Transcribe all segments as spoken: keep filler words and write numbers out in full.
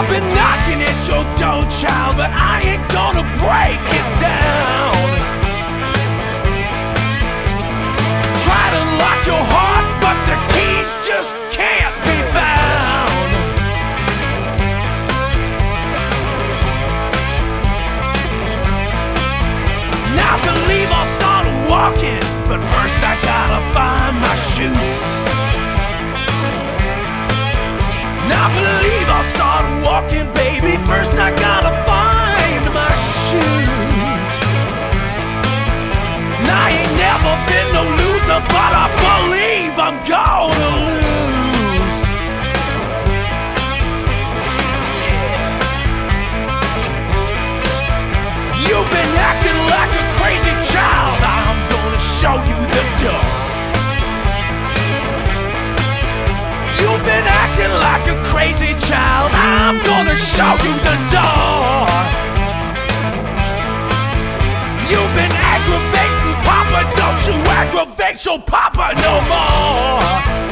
I've been knocking at your door, child, but I ain't gonna break it down. Try to lock your heart, but the keys just can't be found. Now believe I'll start walking, but first I gotta find my shoes. Now believe I'll start walking, baby, first I gotta find my shoes. Now I ain't never been no loser, but I believe I'm gonna lose. Yeah. You've been acting like a crazy child, I'm gonna show you the door. You've been acting like a crazy child, I'm gonna show you the door. You've been aggravating Papa, don't you aggravate your Papa no more.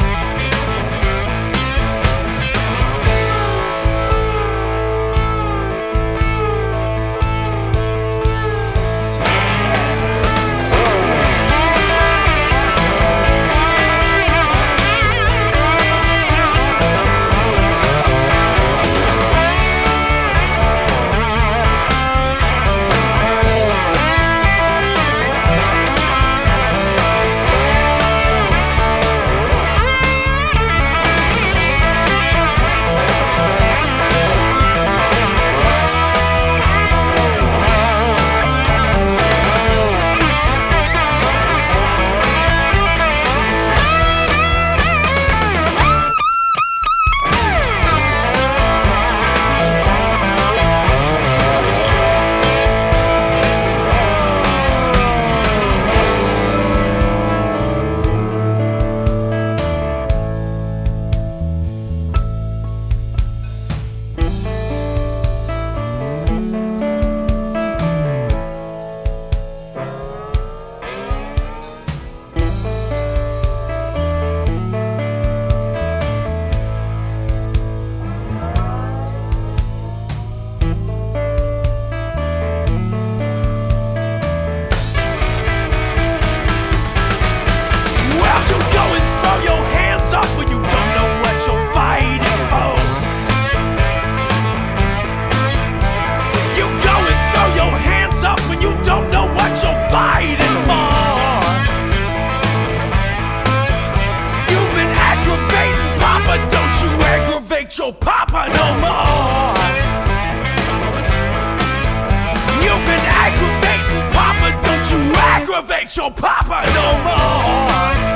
Your Papa no more. You've been aggravating Papa, don't you aggravate your Papa no more.